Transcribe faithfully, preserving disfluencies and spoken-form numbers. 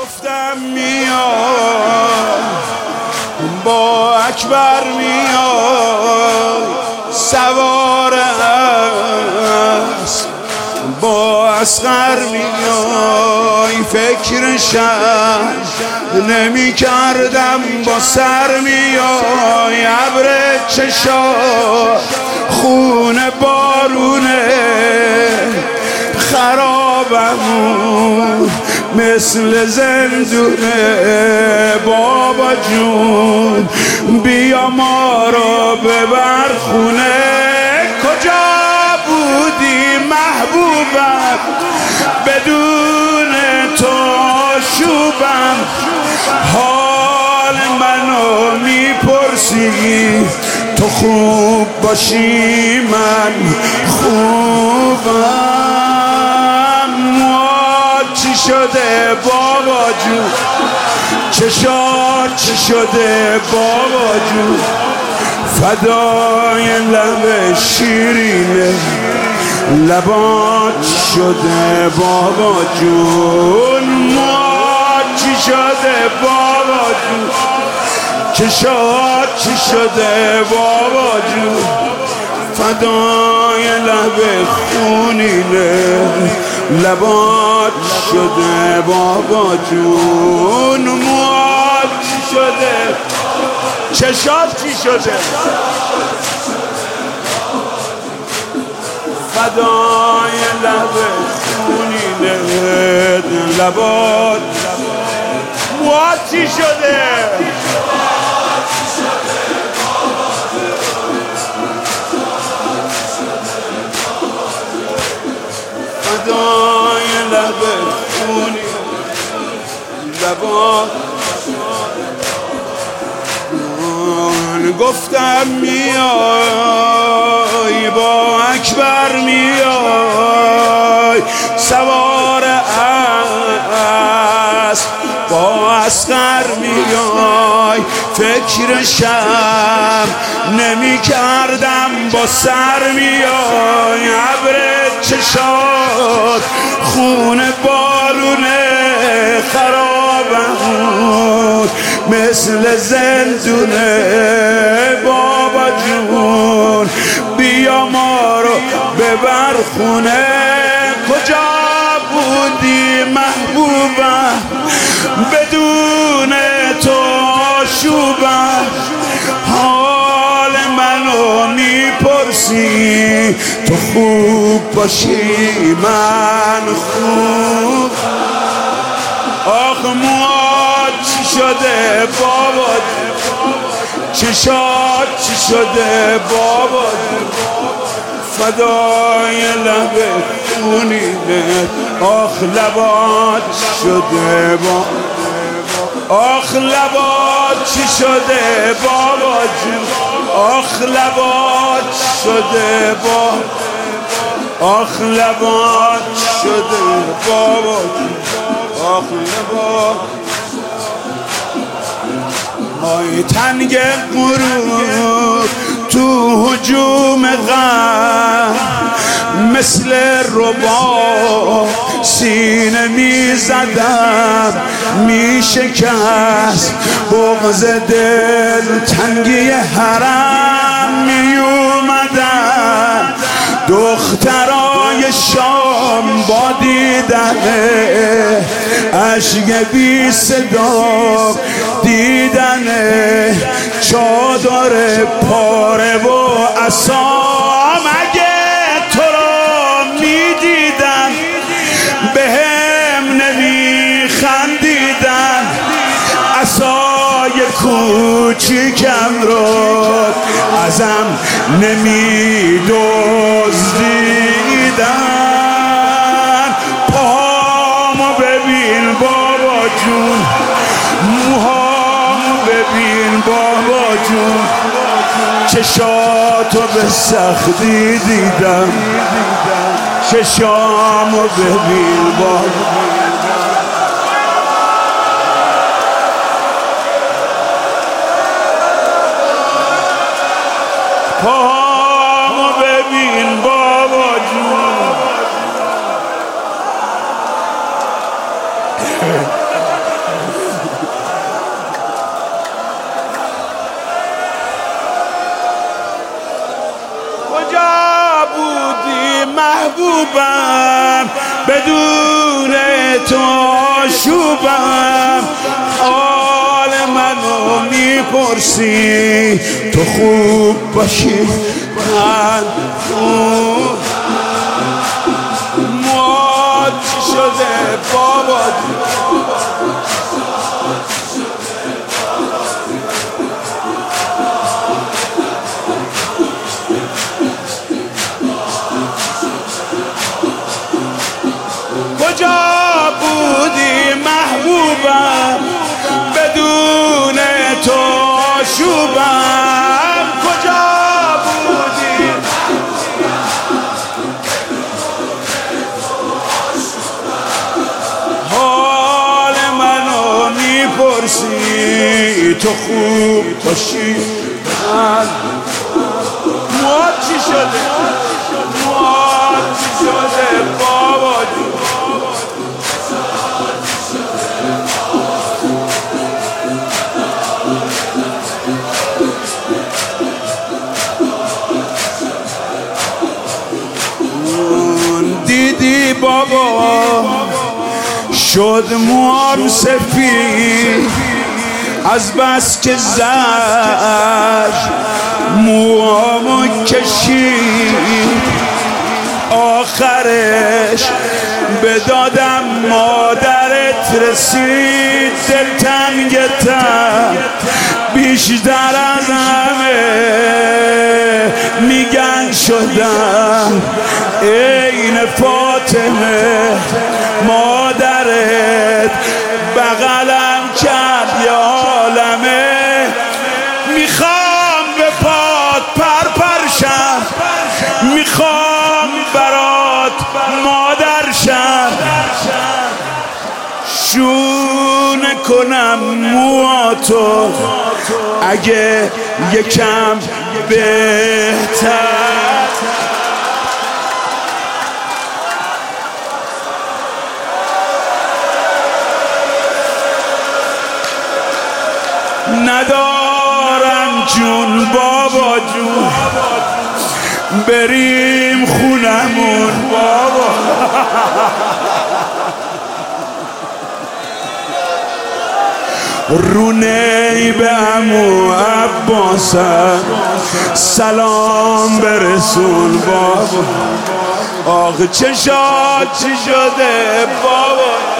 گفتم میای با اکبر میای سوار اسب با اصغر میای فکرشم نمی کردم با سر میای ابر چشا خون بارونه خرابمون مثل زندونه بابا جون بیا ما رو ببر خونه کجا بودی محبوبم بدون تو شوبم حال منو میپرسی تو خوب باشی من خوبم چی شده بابا جون چشات چی شده بابا جون فدای لب شیرینه لبات چی شده بابا جون موات چی شده بابا جون چشات چی شده بابا جون فدای لب خونینه لبات شده بابا جون موات چی شده چشات چی شده فدای لب خونینه لبات موات چی شده فدای لب خونی لبات گفتم میای با اکبر میای سوار اسب با اصغر میای فکرشم نمی کردم با سر میای ابر چشات خون بارونه خرابم مثل زندونه بابا جون بیا ما رو ببر خونه کجا بودی محبوبم بدون تو شوبم حال منو میپرسی تو خوب باشی من خوب آخ موات چی شده بابا چشات چی شده بابا فدای لب خونینه آخ لبات شده بابا آخ لبات چی شده بابا جون آخ لبات شده بابا آخ لبات شده بابا جون آخ لبات های تنگ غروب تو هجوم غم مثل ربا سینه می زدم می شکست بغض دل تنگی حرم می اومدن دخترای شام با دیدنه عشق بی صدا دیدنه چادر پاره و عصام اگه تو رو میدیدن به هم نمی خندیدن عصای کوچیکم رو ازم نمی دزدیدن پاهامو ببین بابا جون موهامو ببین بابا جون چشاتو به سختی دیدم چشامو ببین بابا پاهامو ببین بابا جون محبوبم، بدون تو آشوبم. حال منو میپرسی تو خوب باشی، من خوب. مواد چی شده بابا؟ کجا بودی محبوبم، بدون تو آشوبم. کجا بودی حال منو میپرسی تو خوب باشی، من مواد چی شده؟ مواد چی شده بابا جون؟ دیدی بابا شد موام سفید، از بس که زد موامو کشید. آخرش به دادم مادرت رسید، دلتنگتم بیشتر از همه میگن شدم عین فاطمه. مادرت بغلم کرد یه عالمه، میخوام به پات پرپرشم، میخوام برات مادر شم، شونه کنم مواتو اگه یکم بهتر. ندارم جون بابا جون، بریم خونمون بابا. رونه به عمو عباسم سلام برسون بابا. آخه چشات چی شده بابا؟